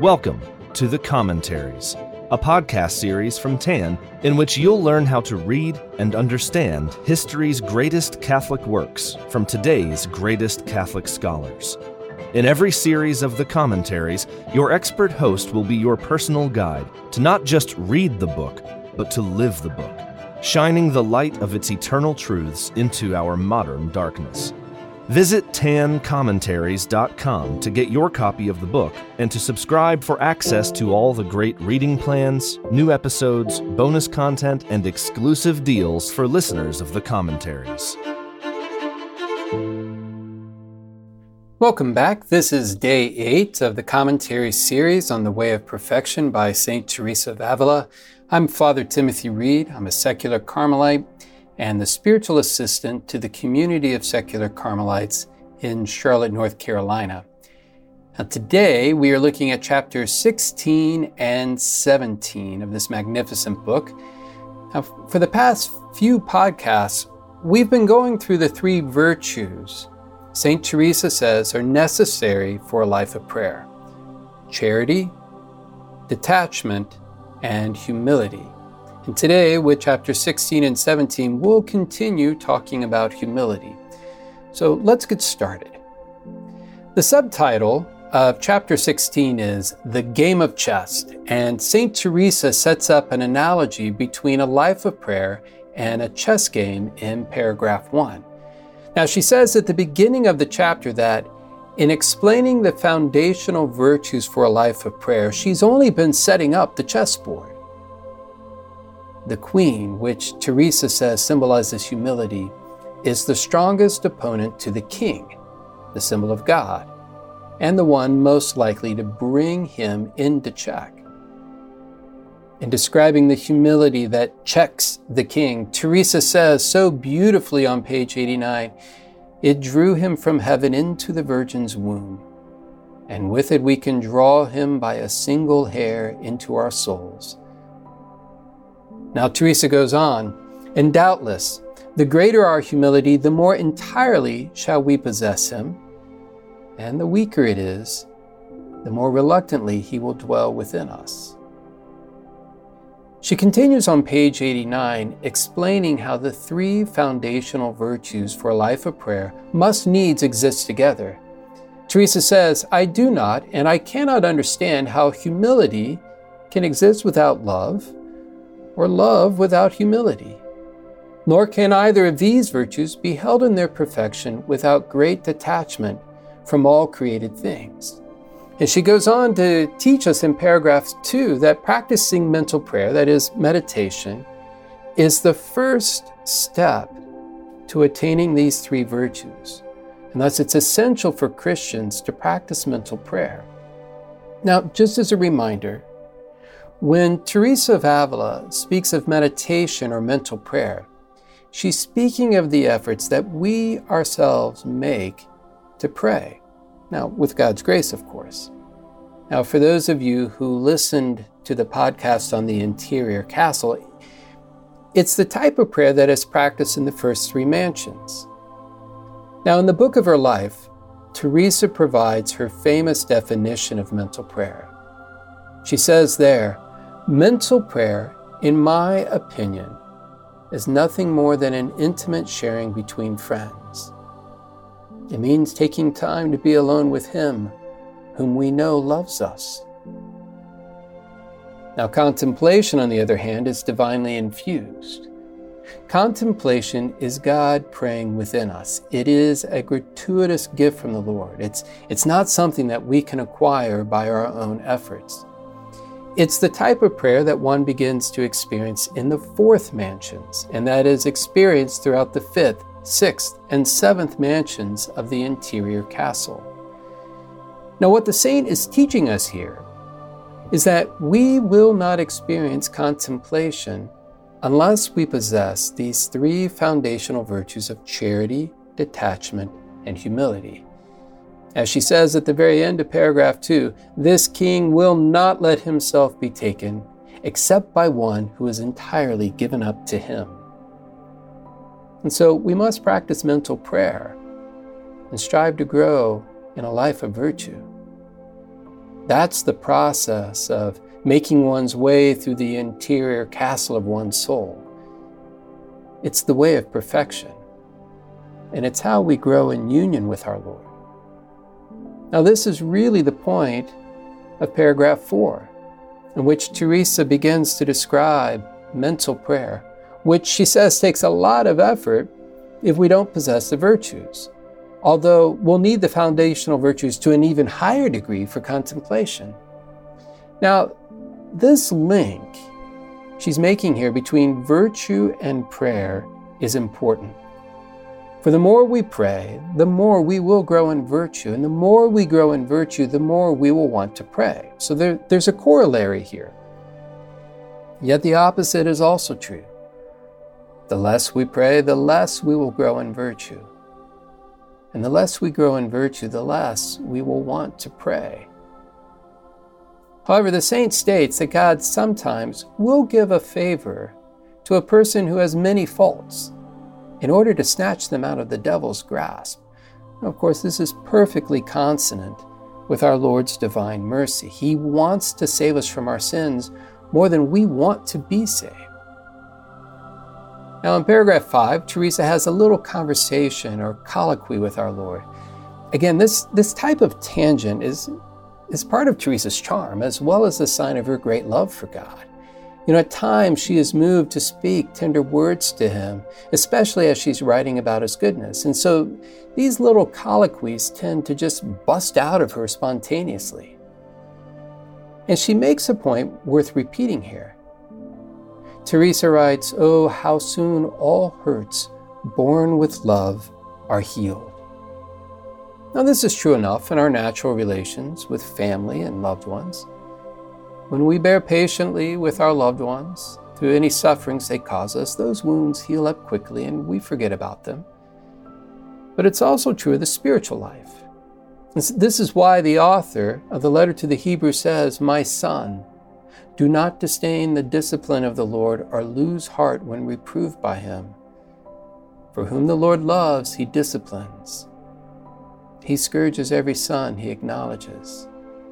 Welcome to The Commentaries, a podcast series from TAN in which you'll learn how to read and understand history's greatest Catholic works from today's greatest Catholic scholars. In every series of The Commentaries, your expert host will be your personal guide to not just read the book, but to live the book, shining the light of its eternal truths into our modern darkness. Visit tancommentaries.com to get your copy of the book and to subscribe for access to all the great reading plans, new episodes, bonus content, and exclusive deals for listeners of the commentaries. Welcome back. This is day 8 of the commentary series on the Way of Perfection by St. Teresa of Avila. I'm Father Timothy Reed. I'm a secular Carmelite and the spiritual assistant to the community of secular Carmelites in Charlotte, North Carolina. Now, today we are looking at chapters 16 and 17 of this magnificent book. Now, for the past few podcasts, we've been going through the 3 virtues St. Teresa says are necessary for a life of prayer: charity, detachment, and humility. And today, with chapters 16 and 17, we'll continue talking about humility. So let's get started. The subtitle of chapter 16 is The Game of Chess, and St. Teresa sets up an analogy between a life of prayer and a chess game in paragraph 1. Now, she says at the beginning of the chapter that in explaining the foundational virtues for a life of prayer, she's only been setting up the chessboard. The queen, which Teresa says symbolizes humility, is the strongest opponent to the king, the symbol of God, and the one most likely to bring him into check. In describing the humility that checks the king, Teresa says so beautifully on page 89, "It drew him from heaven into the Virgin's womb, and with it we can draw him by a single hair into our souls." Now, Teresa goes on, "And doubtless, the greater our humility, the more entirely shall we possess him, and the weaker it is, the more reluctantly he will dwell within us." She continues on page 89, explaining how the 3 foundational virtues for a life of prayer must needs exist together. Teresa says, "I do not and I cannot understand how humility can exist without love, or love without humility. Nor can either of these virtues be held in their perfection without great detachment from all created things." And she goes on to teach us in paragraph 2 that practicing mental prayer, that is meditation, is the first step to attaining these 3 virtues. And thus it's essential for Christians to practice mental prayer. Now, just as a reminder, when Teresa of Avila speaks of meditation or mental prayer, she's speaking of the efforts that we ourselves make to pray. Now, with God's grace, of course. Now, for those of you who listened to the podcast on the interior castle, it's the type of prayer that is practiced in the first 3 mansions. Now, in the book of her life, Teresa provides her famous definition of mental prayer. She says there, "Mental prayer, in my opinion, is nothing more than an intimate sharing between friends. It means taking time to be alone with Him whom we know loves us." Now, contemplation, on the other hand, is divinely infused. Contemplation is God praying within us. It is a gratuitous gift from the Lord. It's not something that we can acquire by our own efforts. It's the type of prayer that one begins to experience in the 4th mansions, and that is experienced throughout the 5th, 6th, and 7th mansions of the interior castle. Now, what the saint is teaching us here is that we will not experience contemplation unless we possess these 3 foundational virtues of charity, detachment, and humility. As she says at the very end of paragraph 2, "This king will not let himself be taken except by one who is entirely given up to him." And so we must practice mental prayer and strive to grow in a life of virtue. That's the process of making one's way through the interior castle of one's soul. It's the way of perfection, and it's how we grow in union with our Lord. Now, this is really the point of paragraph 4, in which Teresa begins to describe mental prayer, which she says takes a lot of effort if we don't possess the virtues, although we'll need the foundational virtues to an even higher degree for contemplation. Now, this link she's making here between virtue and prayer is important. For the more we pray, the more we will grow in virtue, and the more we grow in virtue, the more we will want to pray. So there's a corollary here. Yet the opposite is also true. The less we pray, the less we will grow in virtue. And the less we grow in virtue, the less we will want to pray. However, the saint states that God sometimes will give a favor to a person who has many faults in order to snatch them out of the devil's grasp. Now, of course, this is perfectly consonant with our Lord's divine mercy. He wants to save us from our sins more than we want to be saved. Now, in paragraph 5, Teresa has a little conversation or colloquy with our Lord. Again, this type of tangent is part of Teresa's charm, as well as a sign of her great love for God. At times she is moved to speak tender words to him, especially as she's writing about his goodness. And so these little colloquies tend to just bust out of her spontaneously. And she makes a point worth repeating here. Teresa writes, "Oh, how soon all hurts born with love are healed." Now, this is true enough in our natural relations with family and loved ones. When we bear patiently with our loved ones through any sufferings they cause us, those wounds heal up quickly and we forget about them. But it's also true of the spiritual life. This is why the author of the letter to the Hebrews says, "My son, do not disdain the discipline of the Lord or lose heart when reproved by him. For whom the Lord loves, he disciplines. He scourges every son he acknowledges."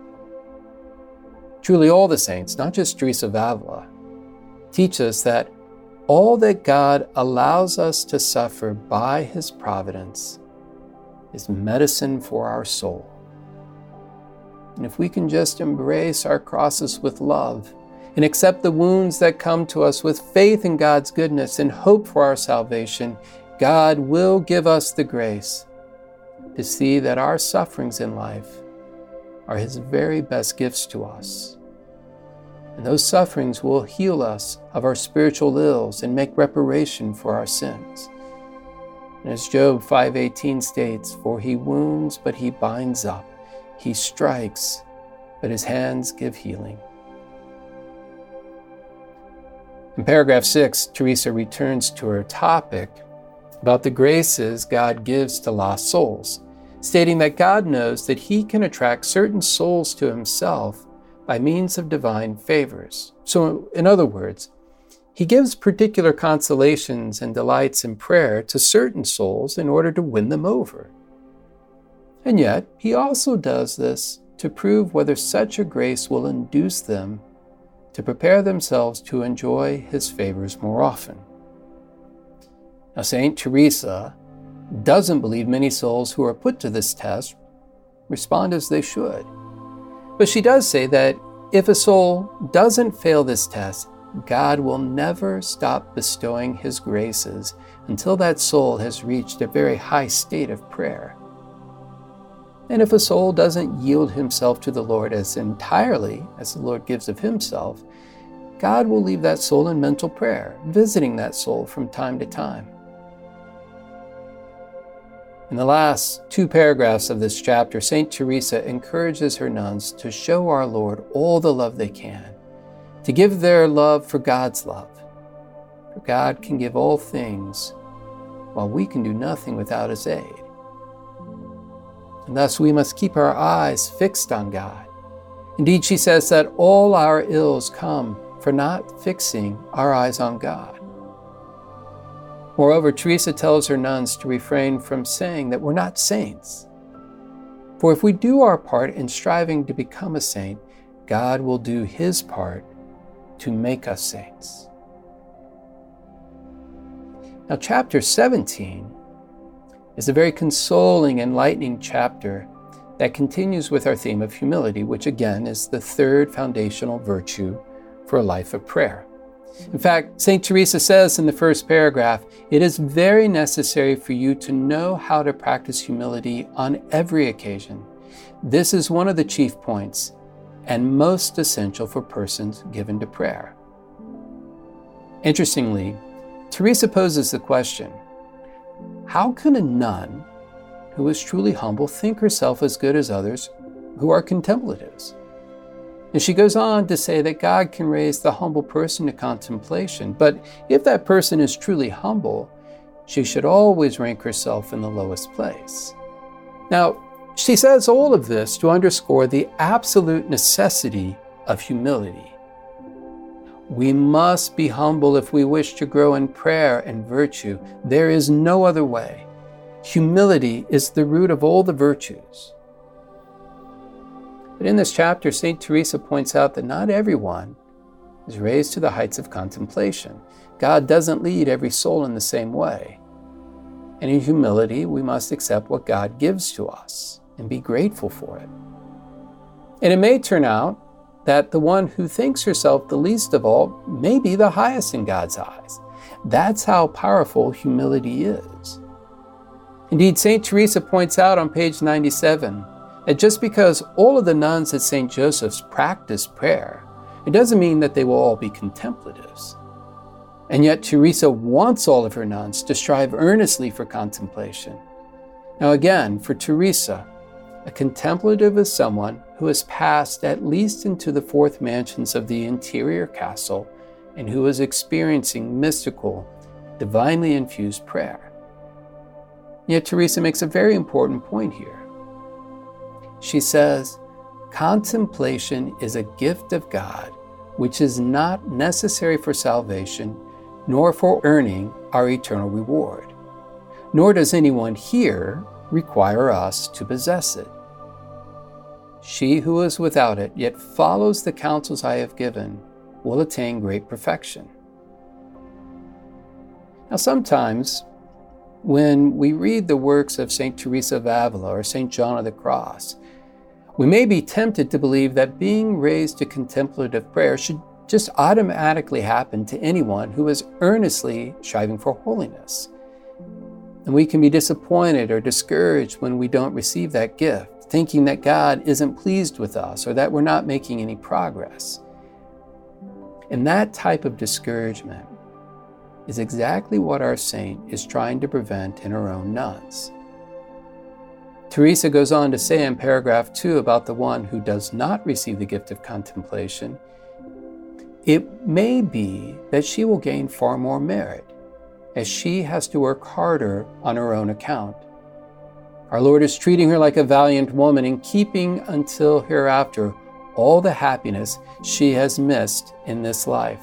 Truly, all the saints, not just Teresa of Avila, teach us that all that God allows us to suffer by his providence is medicine for our soul. And if we can just embrace our crosses with love and accept the wounds that come to us with faith in God's goodness and hope for our salvation, God will give us the grace to see that our sufferings in life are his very best gifts to us. And those sufferings will heal us of our spiritual ills and make reparation for our sins. And as Job 5:18 states, "For he wounds, but he binds up. He strikes, but his hands give healing." In paragraph 6, Teresa returns to her topic about the graces God gives to lost souls, stating that God knows that he can attract certain souls to himself by means of divine favors. So, in other words, he gives particular consolations and delights in prayer to certain souls in order to win them over. And yet, he also does this to prove whether such a grace will induce them to prepare themselves to enjoy his favors more often. Now, Saint Teresa doesn't believe many souls who are put to this test respond as they should. But she does say that if a soul doesn't fail this test, God will never stop bestowing his graces until that soul has reached a very high state of prayer. And if a soul doesn't yield himself to the Lord as entirely as the Lord gives of himself, God will leave that soul in mental prayer, visiting that soul from time to time. In the last 2 paragraphs of this chapter, St. Teresa encourages her nuns to show our Lord all the love they can, to give their love for God's love. For God can give all things, while we can do nothing without his aid. And thus we must keep our eyes fixed on God. Indeed, she says that all our ills come for not fixing our eyes on God. Moreover, Teresa tells her nuns to refrain from saying that we're not saints. For if we do our part in striving to become a saint, God will do his part to make us saints. Now, chapter 17 is a very consoling, enlightening chapter that continues with our theme of humility, which again is the third foundational virtue for a life of prayer. In fact, St. Teresa says in the first paragraph, "It is very necessary for you to know how to practice humility on every occasion. This is one of the chief points and most essential for persons given to prayer." Interestingly, Teresa poses the question, how can a nun who is truly humble think herself as good as others who are contemplatives? And she goes on to say that God can raise the humble person to contemplation, but if that person is truly humble, she should always rank herself in the lowest place. Now, she says all of this to underscore the absolute necessity of humility. We must be humble if we wish to grow in prayer and virtue. There is no other way. Humility is the root of all the virtues. But in this chapter, St. Teresa points out that not everyone is raised to the heights of contemplation. God doesn't lead every soul in the same way. And in humility, we must accept what God gives to us and be grateful for it. And it may turn out that the one who thinks herself the least of all may be the highest in God's eyes. That's how powerful humility is. Indeed, St. Teresa points out on page 97 that just because all of the nuns at St. Joseph's practice prayer, it doesn't mean that they will all be contemplatives. And yet Teresa wants all of her nuns to strive earnestly for contemplation. Now again, for Teresa, a contemplative is someone who has passed at least into the fourth mansions of the interior castle and who is experiencing mystical, divinely infused prayer. Yet Teresa makes a very important point here. She says, contemplation is a gift of God, which is not necessary for salvation, nor for earning our eternal reward. Nor does anyone here require us to possess it. She who is without it, yet follows the counsels I have given, will attain great perfection. Now sometimes, when we read the works of St. Teresa of Avila or St. John of the Cross, we may be tempted to believe that being raised to contemplative prayer should just automatically happen to anyone who is earnestly striving for holiness. And we can be disappointed or discouraged when we don't receive that gift, thinking that God isn't pleased with us or that we're not making any progress. And that type of discouragement is exactly what our saint is trying to prevent in her own nuns. Teresa goes on to say in paragraph 2 about the one who does not receive the gift of contemplation, it may be that she will gain far more merit, as she has to work harder on her own account. Our Lord is treating her like a valiant woman and keeping until hereafter all the happiness she has missed in this life.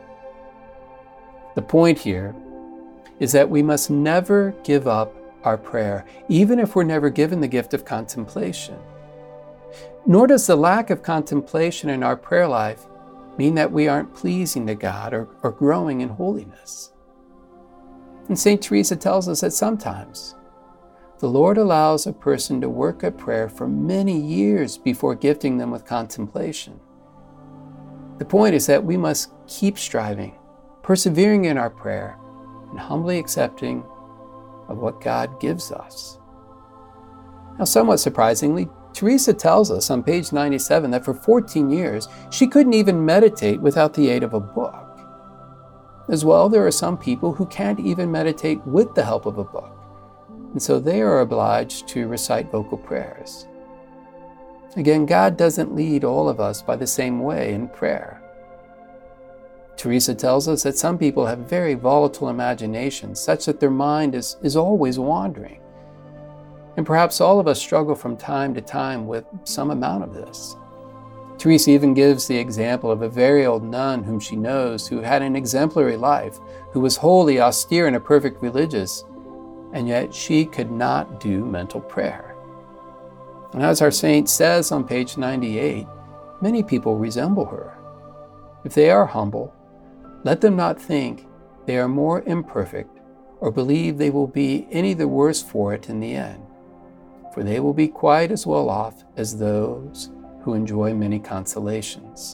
The point here is that we must never give up our prayer, even if we're never given the gift of contemplation. Nor does the lack of contemplation in our prayer life mean that we aren't pleasing to God or growing in holiness. And St. Teresa tells us that sometimes the Lord allows a person to work at prayer for many years before gifting them with contemplation. The point is that we must keep striving, persevering in our prayer, and humbly accepting of what God gives us. Now, somewhat surprisingly, Teresa tells us on page 97 that for 14 years, she couldn't even meditate without the aid of a book. As well, there are some people who can't even meditate with the help of a book, and so they are obliged to recite vocal prayers. Again, God doesn't lead all of us by the same way in prayer. Teresa tells us that some people have very volatile imaginations, such that their mind is always wandering. And perhaps all of us struggle from time to time with some amount of this. Teresa even gives the example of a very old nun whom she knows who had an exemplary life, who was holy, austere, and a perfect religious, and yet she could not do mental prayer. And as our saint says on page 98, many people resemble her. If they are humble, let them not think they are more imperfect or believe they will be any the worse for it in the end, for they will be quite as well off as those who enjoy many consolations.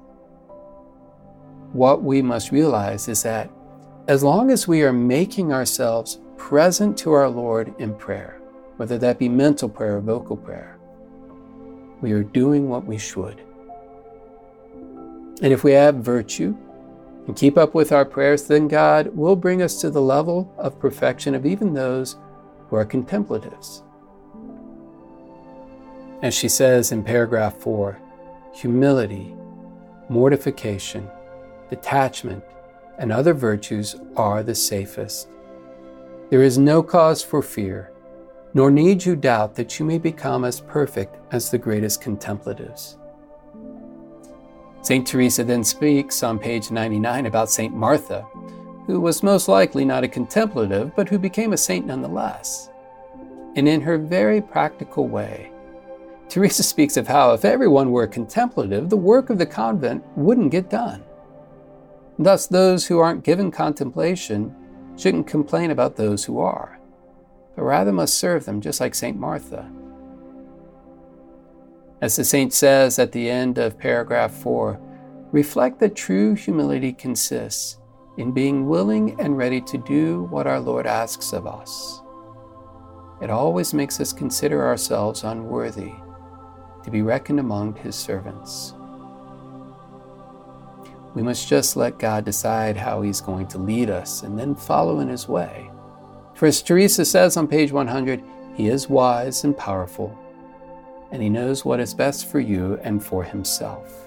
What we must realize is that as long as we are making ourselves present to our Lord in prayer, whether that be mental prayer or vocal prayer, we are doing what we should. And if we have virtue and keep up with our prayers, then God will bring us to the level of perfection of even those who are contemplatives. As she says in paragraph 4, humility, mortification, detachment, and other virtues are the safest. There is no cause for fear, nor need you doubt that you may become as perfect as the greatest contemplatives. St. Teresa then speaks on page 99 about St. Martha, who was most likely not a contemplative, but who became a saint nonetheless. And in her very practical way, Teresa speaks of how if everyone were contemplative, the work of the convent wouldn't get done. Thus, those who aren't given contemplation shouldn't complain about those who are, but rather must serve them, just like St. Martha. As the saint says at the end of paragraph 4, reflect that true humility consists in being willing and ready to do what our Lord asks of us. It always makes us consider ourselves unworthy to be reckoned among His servants. We must just let God decide how He's going to lead us and then follow in His way. For as Teresa says on page 100, He is wise and powerful, and He knows what is best for you and for Himself.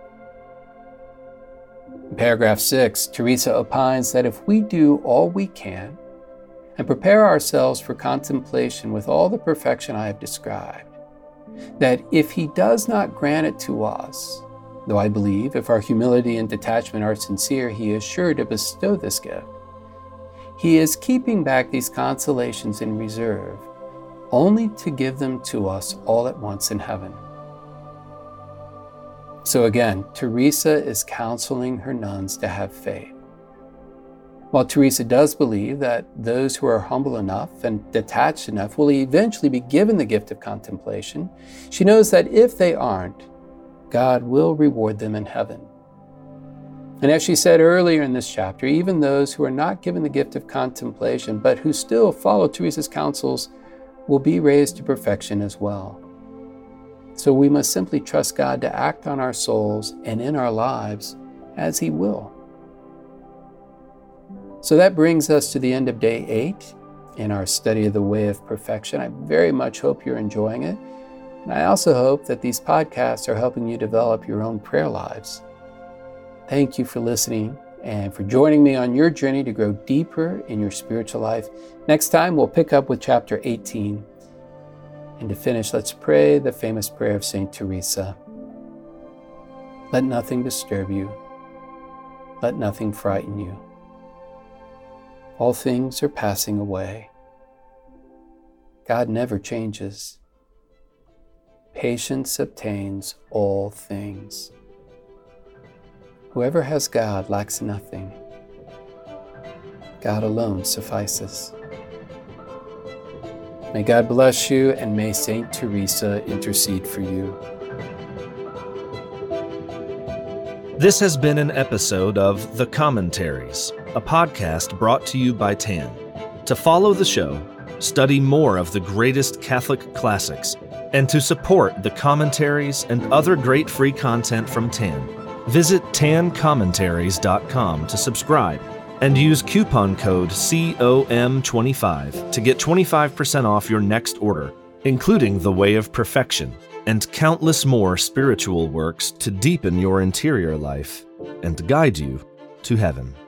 In paragraph 6, Teresa opines that if we do all we can and prepare ourselves for contemplation with all the perfection I have described, that if He does not grant it to us, though I believe if our humility and detachment are sincere, He is sure to bestow this gift, He is keeping back these consolations in reserve, only to give them to us all at once in heaven. So again, Teresa is counseling her nuns to have faith. While Teresa does believe that those who are humble enough and detached enough will eventually be given the gift of contemplation, she knows that if they aren't, God will reward them in heaven. And as she said earlier in this chapter, even those who are not given the gift of contemplation, but who still follow Teresa's counsels, will be raised to perfection as well. So we must simply trust God to act on our souls and in our lives as He will. So that brings us to the end of day 8 in our study of the way of perfection. I very much hope you're enjoying it. And I also hope that these podcasts are helping you develop your own prayer lives. Thank you for listening and for joining me on your journey to grow deeper in your spiritual life. Next time, we'll pick up with chapter 18. And to finish, let's pray the famous prayer of St. Teresa. Let nothing disturb you. Let nothing frighten you. All things are passing away. God never changes. Patience obtains all things. Whoever has God lacks nothing. God alone suffices. May God bless you, and may St. Teresa intercede for you. This has been an episode of The Commentaries, a podcast brought to you by TAN. To follow the show, study more of the greatest Catholic classics, and to support the commentaries and other great free content from TAN, visit tancommentaries.com to subscribe and use coupon code COM25 to get 25% off your next order, including The Way of Perfection and countless more spiritual works to deepen your interior life and guide you to heaven.